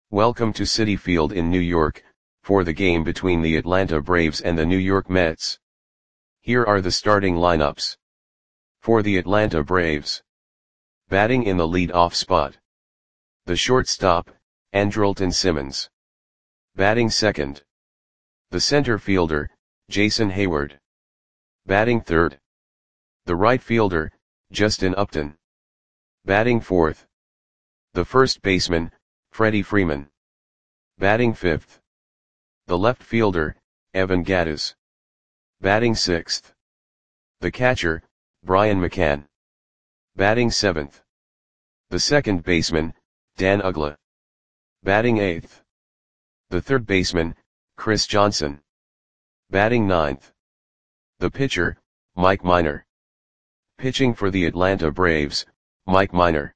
Welcome to Citi Field in New York, for the game between the Atlanta Braves and the New York Mets. Here are the starting lineups. For the Atlanta Braves. Batting in the lead-off spot. The shortstop, Andrelton Simmons. Batting second. The center fielder, Jason Heyward. Batting third. The right fielder, Justin Upton. Batting fourth. The first baseman, Freddie Freeman. Batting fifth. The left fielder, Evan Gattis. Batting sixth. The catcher, Brian McCann. Batting seventh. The second baseman, Dan Uggla. Batting eighth. The third baseman, Chris Johnson. Batting ninth. The pitcher, Mike Minor. Pitching for the Atlanta Braves, Mike Minor.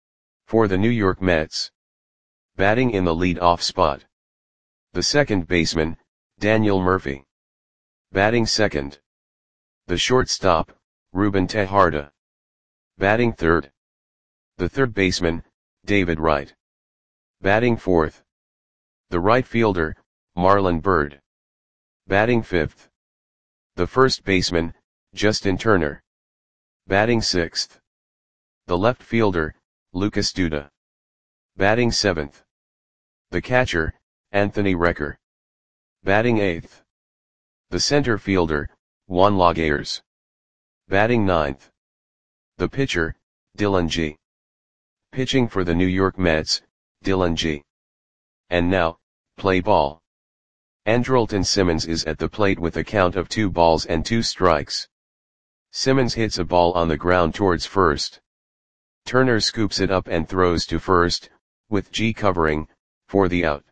For the New York Mets. Batting in the lead-off spot. The second baseman, Daniel Murphy. Batting second. The shortstop, Ruben Tejada. Batting third. The third baseman, David Wright. Batting fourth. The right fielder, Marlon Byrd. Batting fifth. The first baseman, Justin Turner. Batting sixth. The left fielder, Lucas Duda. Batting seventh. The catcher, Anthony Recker. Batting eighth. The center fielder, Juan Lagares. Batting ninth. The pitcher, Dylan G. Pitching for the New York Mets, Dylan G. And now, play ball. Andrelton Simmons is at the plate with a count of 2 balls and 2 strikes. Simmons hits a ball on the ground towards first. Turner scoops it up and throws to first, with G covering, for the out.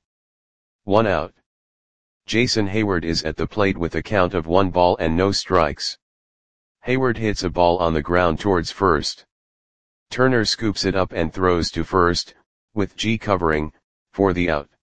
1 out. Jason Heyward is at the plate with a count of 1 ball and no strikes. Heyward hits a ball on the ground towards first. Turner scoops it up and throws to first, with G covering, for the out.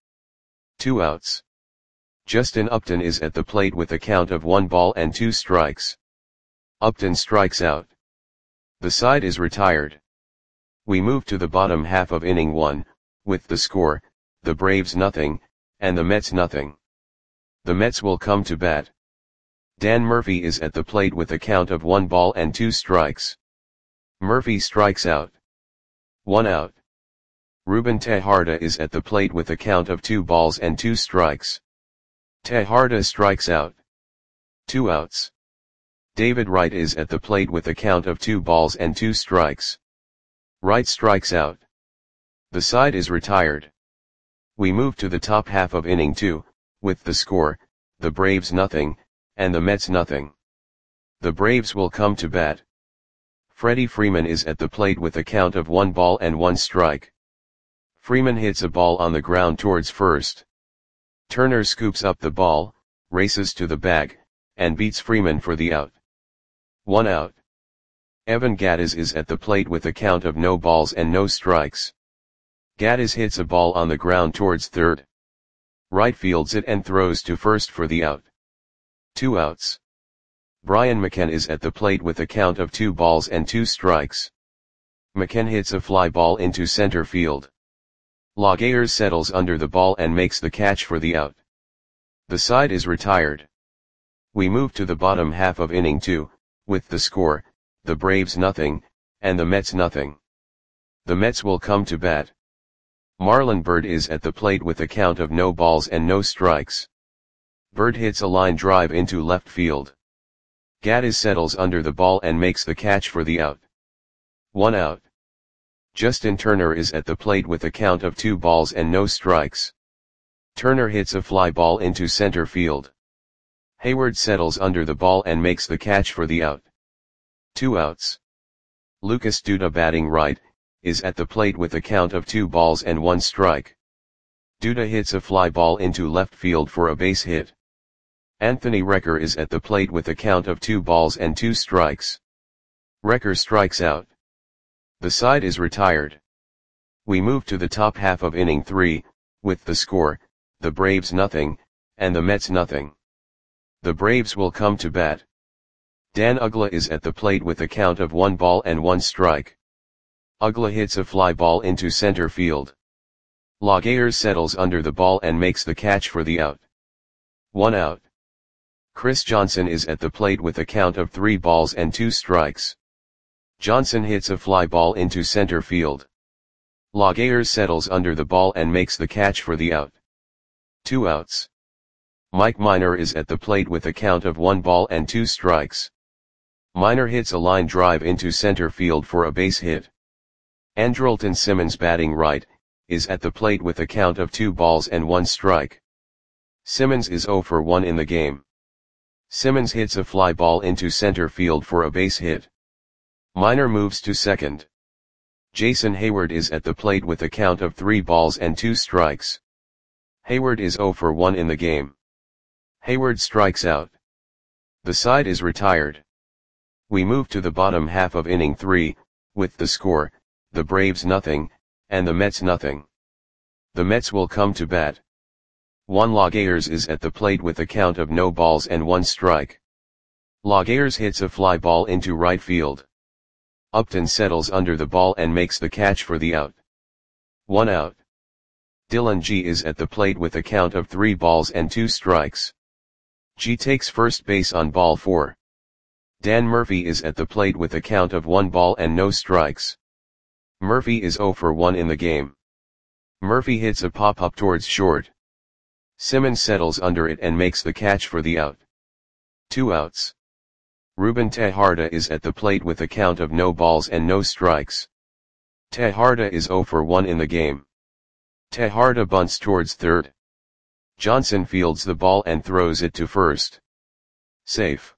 2 outs. Justin Upton is at the plate with a count of 1 ball and 2 strikes. Upton strikes out. The side is retired. We move to the bottom half of inning 1, with the score, the Braves nothing, and the Mets nothing. The Mets will come to bat. Dan Murphy is at the plate with a count of 1 ball and 2 strikes. Murphy strikes out. 1 out. Ruben Tejada is at the plate with a count of 2 balls and 2 strikes. Tejada strikes out. 2 outs. David Wright is at the plate with a count of 2 balls and 2 strikes. Wright strikes out. The side is retired. We move to the top half of inning 2, with the score, the Braves nothing, and the Mets nothing. The Braves will come to bat. Freddie Freeman is at the plate with a count of 1 ball and 1 strike. Freeman hits a ball on the ground towards first. Turner scoops up the ball, races to the bag, and beats Freeman for the out. 1 out. Evan Gattis is at the plate with a count of no balls and no strikes. Gattis hits a ball on the ground towards third. Wright fields it and throws to first for the out. 2 outs. Brian McCann is at the plate with a count of 2 balls and 2 strikes. McCann hits a fly ball into center field. Lagares settles under the ball and makes the catch for the out. The side is retired. We move to the bottom half of inning 2, with the score, the Braves nothing, and the Mets nothing. The Mets will come to bat. Marlon Byrd is at the plate with a count of no balls and no strikes. Byrd hits a line drive into left field. Gattis settles under the ball and makes the catch for the out. 1 out. Justin Turner is at the plate with a count of 2 balls and no strikes. Turner hits a fly ball into center field. Heyward settles under the ball and makes the catch for the out. 2 outs. Lucas Duda batting right, is at the plate with a count of 2 balls and 1 strike. Duda hits a fly ball into left field for a base hit. Anthony Recker is at the plate with a count of 2 balls and 2 strikes. Recker strikes out. The side is retired. We move to the top half of inning 3, with the score, the Braves nothing, and the Mets nothing. The Braves will come to bat. Dan Uggla is at the plate with a count of 1 ball and 1 strike. Uggla hits a fly ball into center field. Laguerre settles under the ball and makes the catch for the out. 1 out. Chris Johnson is at the plate with a count of 3 balls and 2 strikes. Johnson hits a fly ball into center field. Laguerre settles under the ball and makes the catch for the out. 2 outs. Mike Minor is at the plate with a count of 1 ball and 2 strikes. Minor hits a line drive into center field for a base hit. Andrelton Simmons, batting right, is at the plate with a count of 2 balls and 1 strike. Simmons is 0 for 1 in the game. Simmons hits a fly ball into center field for a base hit. Minor moves to second. Jason Hayward is at the plate with a count of 3 balls and 2 strikes. Hayward is 0 for 1 in the game. Hayward strikes out. The side is retired. We move to the bottom half of inning 3, with the score, the Braves nothing, and the Mets nothing. The Mets will come to bat. Juan Laguerre is at the plate with a count of no balls and 1 strike. Laguerre hits a fly ball into right field. Upton settles under the ball and makes the catch for the out. 1 out. Dylan G is at the plate with a count of 3 balls and 2 strikes. G takes first base on ball 4. Dan Murphy is at the plate with a count of 1 ball and no strikes. Murphy is 0 for 1 in the game. Murphy hits a pop-up towards short. Simmons settles under it and makes the catch for the out. 2 outs. Ruben Tejada is at the plate with a count of no balls and no strikes. Tejada is 0 for 1 in the game. Tejada bunts towards third. Johnson fields the ball and throws it to first. Safe.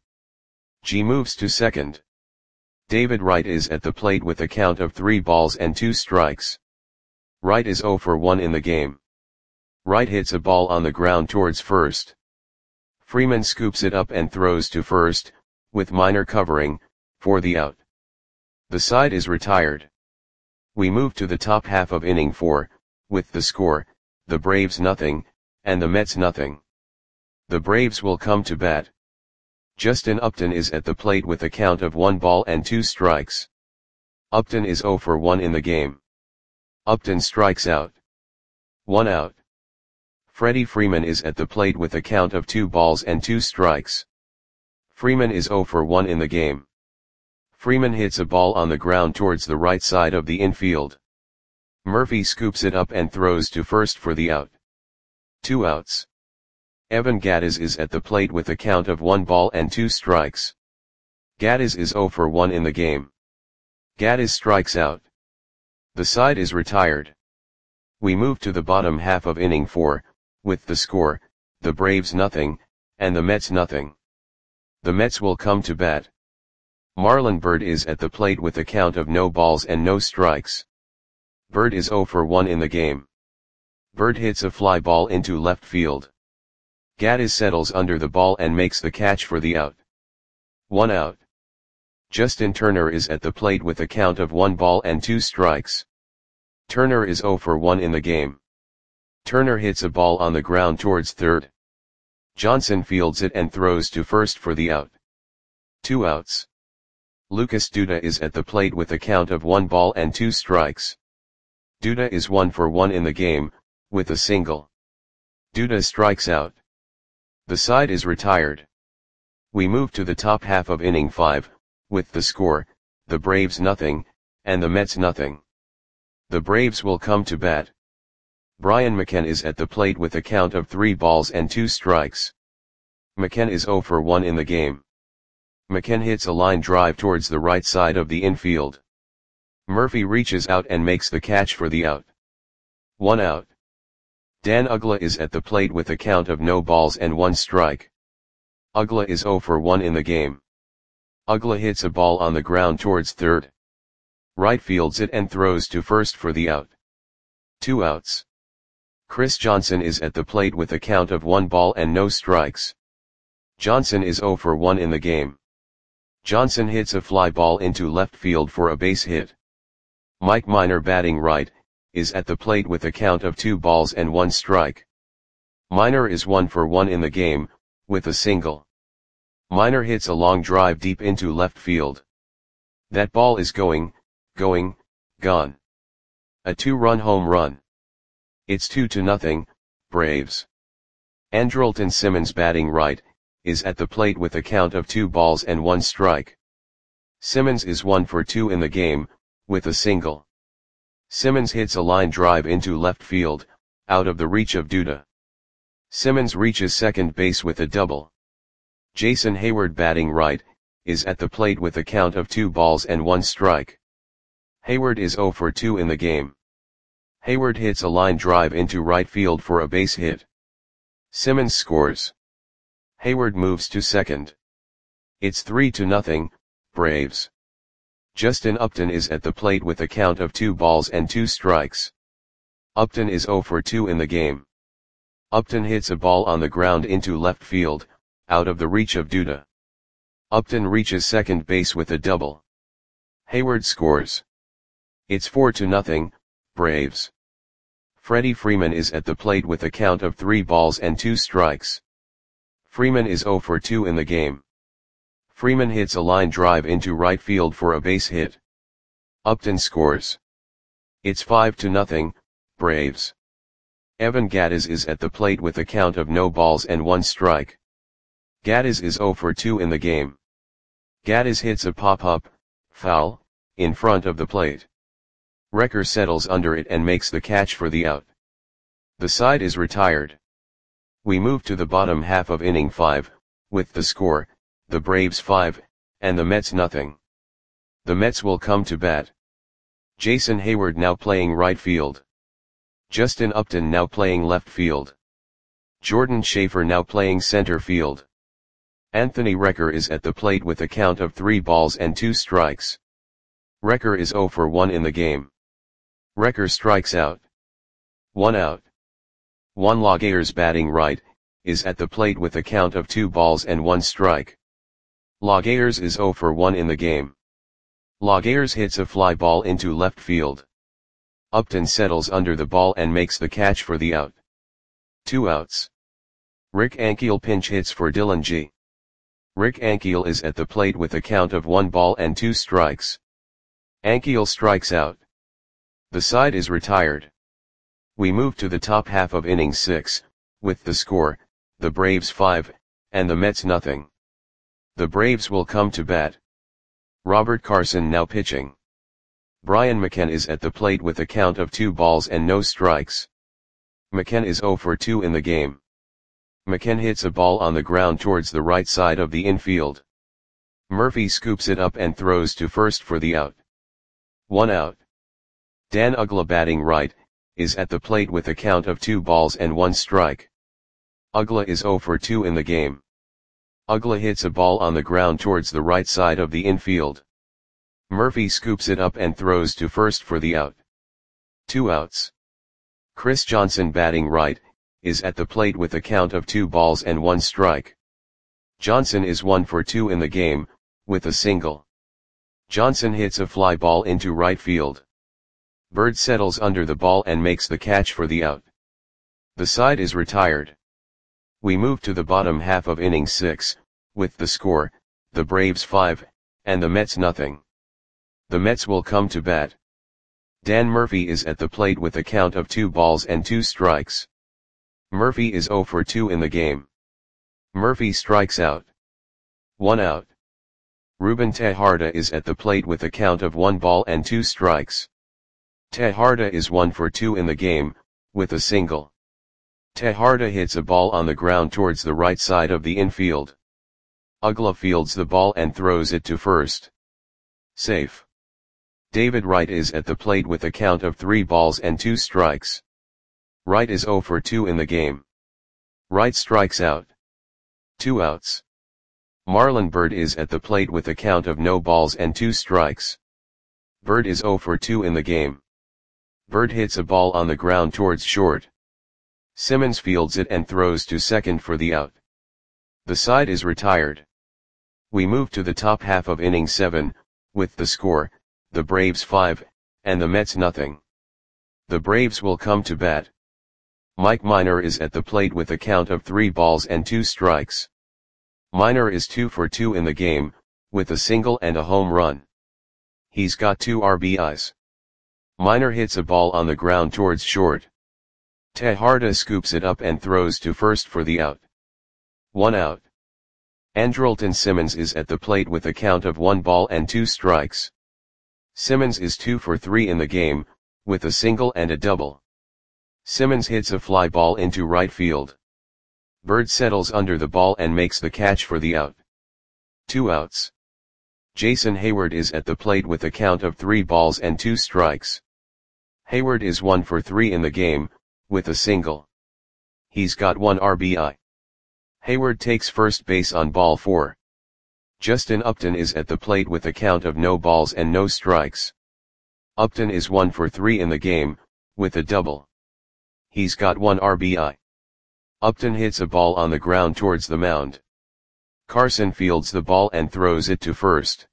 G moves to second. David Wright is at the plate with a count of 3 balls and 2 strikes. Wright is 0 for 1 in the game. Wright hits a ball on the ground towards first. Freeman scoops it up and throws to first, with Minor covering, for the out. The side is retired. We move to the top half of inning 4, with the score, the Braves nothing, and the Mets nothing. The Braves will come to bat. Justin Upton is at the plate with a count of 1 ball and 2 strikes. Upton is 0 for 1 in the game. Upton strikes out. 1 out. Freddie Freeman is at the plate with a count of 2 balls and 2 strikes. Freeman is 0 for 1 in the game. Freeman hits a ball on the ground towards the right side of the infield. Murphy scoops it up and throws to first for the out. 2 outs. Evan Gattis is at the plate with a count of 1 ball and 2 strikes. Gattis is 0 for 1 in the game. Gattis strikes out. The side is retired. We move to the bottom half of inning 4, with the score, the Braves nothing, and the Mets nothing. The Mets will come to bat. Marlon Byrd is at the plate with a count of no balls and no strikes. Byrd is 0 for 1 in the game. Byrd hits a fly ball into left field. Gattis settles under the ball and makes the catch for the out. 1 out. Justin Turner is at the plate with a count of 1 ball and 2 strikes. Turner is 0 for 1 in the game. Turner hits a ball on the ground towards third. Johnson fields it and throws to first for the out. 2 outs. Lucas Duda is at the plate with a count of 1 ball and 2 strikes. Duda is 1 for 1 in the game, with a single. Duda strikes out. The side is retired. We move to the top half of inning 5, with the score, the Braves nothing, and the Mets nothing. The Braves will come to bat. Brian McKenna is at the plate with a count of 3 balls and 2 strikes. McKenna is 0 for 1 in the game. McKenna hits a line drive towards the right side of the infield. Murphy reaches out and makes the catch for the out. 1 out. Dan Uggla is at the plate with a count of no balls and 1 strike. Uggla is 0 for 1 in the game. Uggla hits a ball on the ground towards third. Right fields it and throws to first for the out. 2 outs. Chris Johnson is at the plate with a count of 1 ball and no strikes. Johnson is 0 for 1 in the game. Johnson hits a fly ball into left field for a base hit. Mike Minor, batting right, is at the plate with a count of 2 balls and 1 strike. Minor is 1 for 1 in the game, with a single. Minor hits a long drive deep into left field. That ball is gone. A 2-run home run. It's 2-0, Braves. Andrelton Simmons batting right, is at the plate with a count of 2 balls and 1 strike. Simmons is 1 for 2 in the game, with a single. Simmons hits a line drive into left field, out of the reach of Duda. Simmons reaches second base with a double. Jason Heyward batting right, is at the plate with a count of 2 balls and 1 strike. Heyward is 0 for 2 in the game. Heyward hits a line drive into right field for a base hit. Simmons scores. Heyward moves to second. It's 3-0, Braves. Justin Upton is at the plate with a count of 2 balls and 2 strikes. Upton is 0 for 2 in the game. Upton hits a ball on the ground into left field, out of the reach of Duda. Upton reaches second base with a double. Heyward scores. It's 4-0, Braves. Freddie Freeman is at the plate with a count of 3 balls and 2 strikes. Freeman is 0 for 2 in the game. Freeman hits a line drive into right field for a base hit. Upton scores. It's 5-0, Braves. Evan Gattis is at the plate with a count of no balls and 1 strike. Gattis is 0 for 2 in the game. Gattis hits a pop-up, foul, in front of the plate. Recker settles under it and makes the catch for the out. The side is retired. We move to the bottom half of inning 5, with the score, the Braves 5, and the Mets nothing. The Mets will come to bat. Jason Heyward now playing right field. Justin Upton now playing left field. Jordan Schaefer now playing center field. Anthony Recker is at the plate with a count of 3 balls and 2 strikes. Recker is 0 for 1 in the game. Recker strikes out. 1 out. Juan Lagares batting right, is at the plate with a count of 2 balls and 1 strike. Lagares is 0 for 1 in the game. Lagares hits a fly ball into left field. Upton settles under the ball and makes the catch for the out. 2 outs. Rick Ankiel pinch hits for Dylan G. Rick Ankiel is at the plate with a count of 1 ball and 2 strikes. Ankiel strikes out. The side is retired. We move to the top half of inning 6, with the score, the Braves 5, and the Mets nothing. The Braves will come to bat. Robert Carson now pitching. Brian McKenna is at the plate with a count of 2 balls and no strikes. McKenna is 0 for 2 in the game. McKenna hits a ball on the ground towards the right side of the infield. Murphy scoops it up and throws to first for the out. 1 out. Dan Uggla batting right, is at the plate with a count of 2 balls and 1 strike. Uggla is 0 for 2 in the game. Uggla hits a ball on the ground towards the right side of the infield. Murphy scoops it up and throws to first for the out. 2 outs. Chris Johnson batting right, is at the plate with a count of 2 balls and 1 strike. Johnson is 1 for 2 in the game, with a single. Johnson hits a fly ball into right field. Bird settles under the ball and makes the catch for the out. The side is retired. We move to the bottom half of inning 6, with the score, the Braves 5, and the Mets nothing. The Mets will come to bat. Dan Murphy is at the plate with a count of 2 balls and 2 strikes. Murphy is 0 for 2 in the game. Murphy strikes out. 1 out. Ruben Tejada is at the plate with a count of 1 ball and 2 strikes. Tejada is 1 for 2 in the game, with a single. Tejada hits a ball on the ground towards the right side of the infield. Uggla fields the ball and throws it to first. Safe. David Wright is at the plate with a count of 3 balls and 2 strikes. Wright is 0 for 2 in the game. Wright strikes out. 2 outs. Marlon Byrd is at the plate with a count of no balls and 2 strikes. Byrd is 0 for 2 in the game. Byrd hits a ball on the ground towards short. Simmons fields it and throws to second for the out. The side is retired. We move to the top half of inning 7, with the score, the Braves 5, and the Mets nothing. The Braves will come to bat. Mike Minor is at the plate with a count of 3 balls and 2 strikes. Minor is 2 for 2 in the game, with a single and a home run. He's got 2 RBIs. Minor hits a ball on the ground towards short. Tejada scoops it up and throws to first for the out. 1 out. Andrelton Simmons is at the plate with a count of 1 ball and 2 strikes. Simmons is 2 for 3 in the game, with a single and a double. Simmons hits a fly ball into right field. Bird settles under the ball and makes the catch for the out. 2 outs. Jason Heyward is at the plate with a count of 3 balls and 2 strikes. Heyward is 1 for 3 in the game, with a single. He's got 1 RBI. Heyward takes first base on ball 4. Justin Upton is at the plate with a count of no balls and no strikes. Upton is 1 for 3 in the game, with a double. He's got 1 RBI. Upton hits a ball on the ground towards the mound. Carson fields the ball and throws it to first.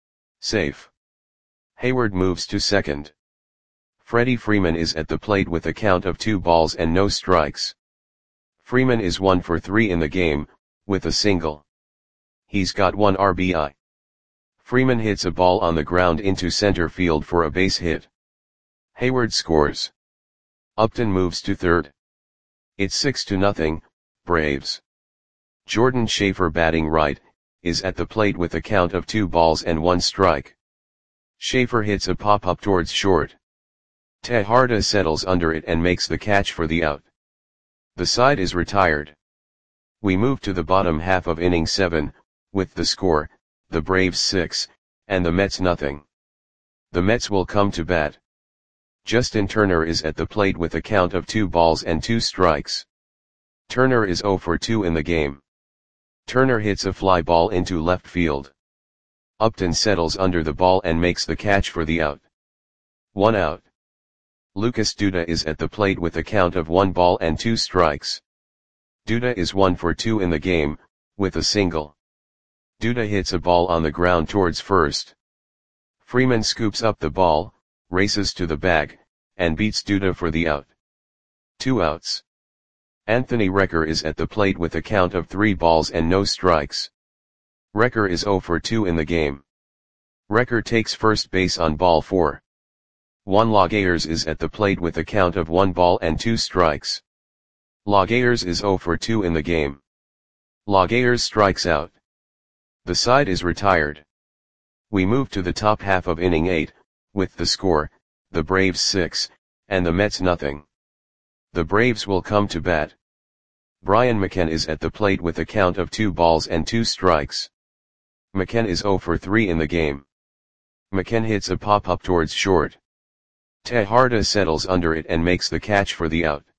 Safe. Heyward moves to second. Freddie Freeman is at the plate with a count of 2 balls and no strikes. Freeman is 1 for 3 in the game, with a single. He's got 1 RBI. Freeman hits a ball on the ground into center field for a base hit. Heyward scores. Upton moves to third. It's 6-0, Braves. Jordan Schaefer, batting right, is at the plate with a count of 2 balls and 1 strike. Schaefer hits a pop-up towards short. Tejada settles under it and makes the catch for the out. The side is retired. We move to the bottom half of inning 7, with the score, the Braves 6, and the Mets nothing. The Mets will come to bat. Justin Turner is at the plate with a count of 2 balls and 2 strikes. Turner is 0 for 2 in the game. Turner hits a fly ball into left field. Upton settles under the ball and makes the catch for the out. 1 out. Lucas Duda is at the plate with a count of 1 ball and 2 strikes. Duda is 1 for 2 in the game, with a single. Duda hits a ball on the ground towards first. Freeman scoops up the ball, races to the bag, and beats Duda for the out. 2 outs. Anthony Recker is at the plate with a count of 3 balls and no strikes. Recker is 0 for 2 in the game. Recker takes first base on ball 4. Juan Laguerre is at the plate with a count of 1 ball and 2 strikes. Laguerre is 0 for 2 in the game. Laguerre strikes out. The side is retired. We move to the top half of inning 8, with the score, the Braves 6, and the Mets nothing. The Braves will come to bat. Brian McKenna is at the plate with a count of 2 balls and 2 strikes. McKenna is 0 for 3 in the game. McKenna hits a pop-up towards short. Tejada settles under it and makes the catch for the out.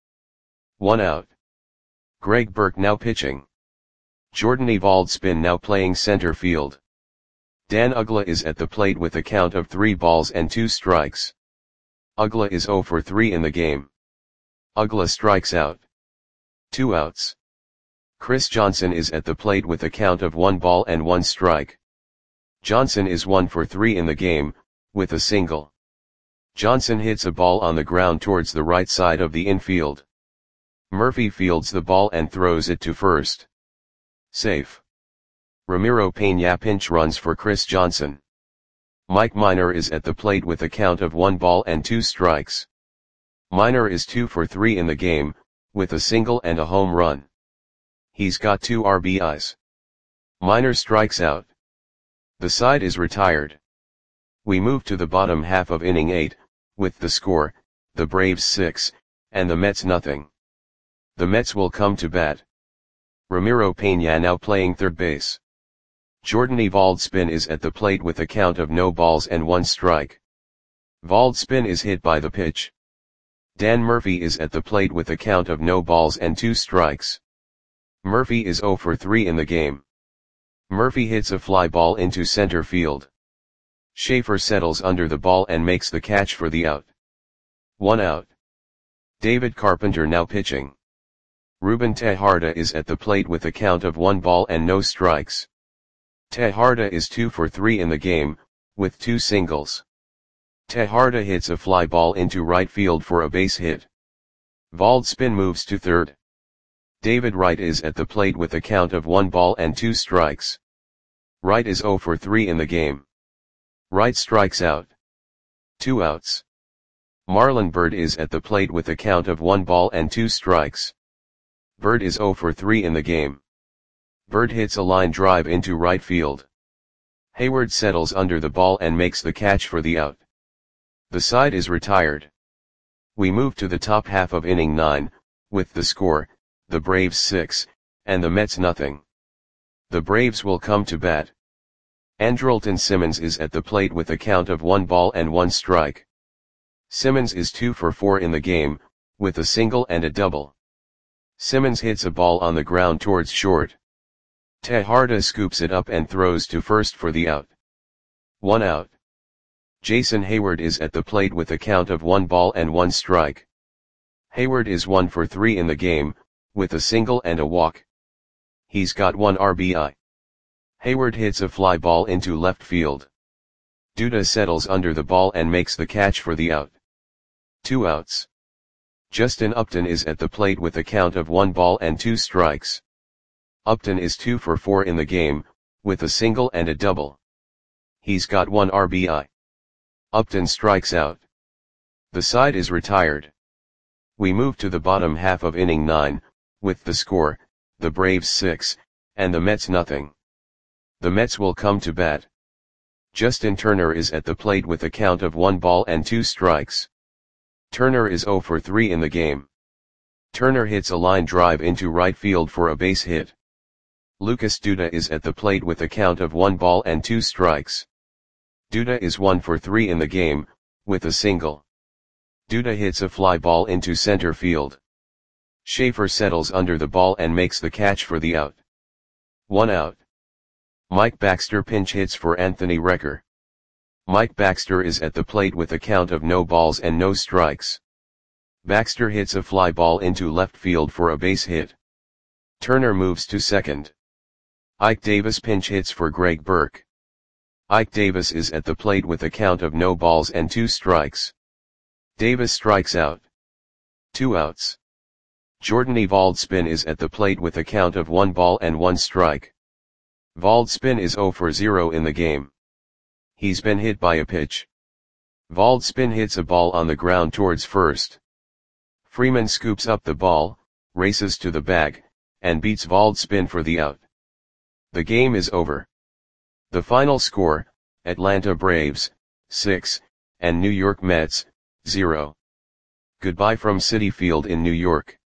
1 out. Greg Burke now pitching. Jordan Evalds-Spin now playing center field. Dan Uggla is at the plate with a count of 3 balls and 2 strikes. Uggla is 0 for 3 in the game. Uggla strikes out. 2 outs. Chris Johnson is at the plate with a count of 1 ball and 1 strike. Johnson is 1 for 3 in the game, with a single. Johnson hits a ball on the ground towards the right side of the infield. Murphy fields the ball and throws it to first. Safe. Ramiro Peña pinch runs for Chris Johnson. Mike Minor is at the plate with a count of 1 ball and 2 strikes. Minor is 2 for 3 in the game, with a single and a home run. He's got 2 RBIs. Minor strikes out. The side is retired. We move to the bottom half of inning 8, with the score, the Braves 6, and the Mets nothing. The Mets will come to bat. Ramiro Peña now playing third base. Jordan Evalds-Spin is at the plate with a count of no balls and 1 strike. Evalds-Spin is hit by the pitch. Dan Murphy is at the plate with a count of no balls and 2 strikes. Murphy is 0 for 3 in the game. Murphy hits a fly ball into center field. Schaefer settles under the ball and makes the catch for the out. 1 out. David Carpenter now pitching. Ruben Tejada is at the plate with a count of 1 ball and no strikes. Tejada is 2 for 3 in the game, with 2 singles. Tejada hits a fly ball into right field for a base hit. Evalds-Spin moves to third. David Wright is at the plate with a count of 1 ball and 2 strikes. Wright is 0 for 3 in the game. Wright strikes out. 2 outs. Marlon Byrd is at the plate with a count of 1 ball and 2 strikes. Byrd is 0 for 3 in the game. Byrd hits a line drive into right field. Hayward settles under the ball and makes the catch for the out. The side is retired. We move to the top half of inning 9, with the score, the Braves 6, and the Mets nothing. The Braves will come to bat. Andrelton Simmons is at the plate with a count of 1 ball and 1 strike. Simmons is 2 for 4 in the game, with a single and a double. Simmons hits a ball on the ground towards short. Tejada scoops it up and throws to first for the out. 1 out. Jason Heyward is at the plate with a count of 1 ball and 1 strike. Heyward is 1 for 3 in the game, with a single and a walk. He's got 1 RBI. Heyward hits a fly ball into left field. Duda settles under the ball and makes the catch for the out. 2 outs. Justin Upton is at the plate with a count of 1 ball and 2 strikes. Upton is 2 for 4 in the game, with a single and a double. He's got 1 RBI. Upton strikes out. The side is retired. We move to the bottom half of inning 9, with the score, the Braves 6, and the Mets nothing. The Mets will come to bat. Justin Turner is at the plate with a count of 1 ball and 2 strikes. Turner is 0 for 3 in the game. Turner hits a line drive into right field for a base hit. Lucas Duda is at the plate with a count of 1 ball and 2 strikes. Duda is 1 for 3 in the game, with a single. Duda hits a fly ball into center field. Schaefer settles under the ball and makes the catch for the out. 1 out. Mike Baxter pinch hits for Anthony Recker. Mike Baxter is at the plate with a count of no balls and no strikes. Baxter hits a fly ball into left field for a base hit. Turner moves to second. Ike Davis pinch hits for Greg Burke. Ike Davis is at the plate with a count of no balls and 2 strikes. Davis strikes out. 2 outs. Jordan Evalds-Spin is at the plate with a count of 1 ball and 1 strike. Valdspin is 0 for 0 in the game. He's been hit by a pitch. Valdspin hits a ball on the ground towards first. Freeman scoops up the ball, races to the bag, and beats Valdspin for the out. The game is over. The final score, Atlanta Braves, 6, and New York Mets, 0. Goodbye from Citi Field in New York.